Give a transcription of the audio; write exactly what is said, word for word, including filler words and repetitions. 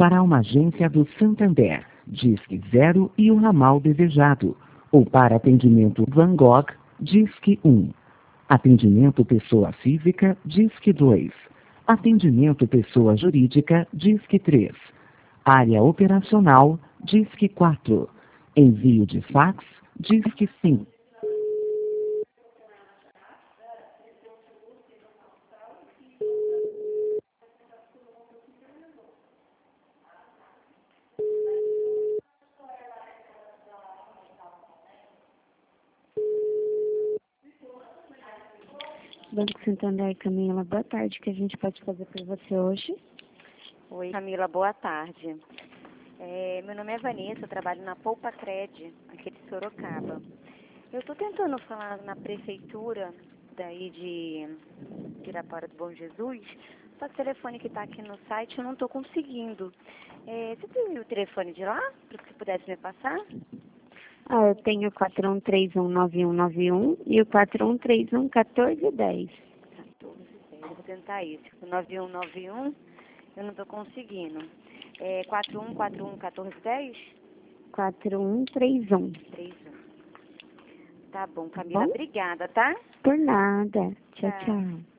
para uma agência do Santander, disque zero e o ramal desejado. Ou para atendimento Van Gogh, disque um. Atendimento pessoa física, disque dois. Atendimento pessoa jurídica, disque três. Área operacional, disque quatro. Envio de fax, disque cinco. Banco Santander, Camila, boa tarde. O que a gente pode fazer por você hoje? Oi, Camila, boa tarde. É, meu nome é Vanessa, eu trabalho na Poupa Cred, aqui de Sorocaba. Eu estou tentando falar na prefeitura daí de Pirapora do Bom Jesus, só que o telefone que está aqui no site eu não estou conseguindo. É, você tem o telefone de lá, para que você pudesse me passar? Ah, eu tenho o quatro um três um nove um nove um e o quatro um três um um quatro um um zero. quatorze, dez, eu vou tentar isso. O nove um nove um eu não estou conseguindo. É quatro um quatro um um quatro dez? quatro um três um. três um. Tá bom, Camila. Bom? Obrigada, tá? Por nada. Tchau, Tchau. tchau.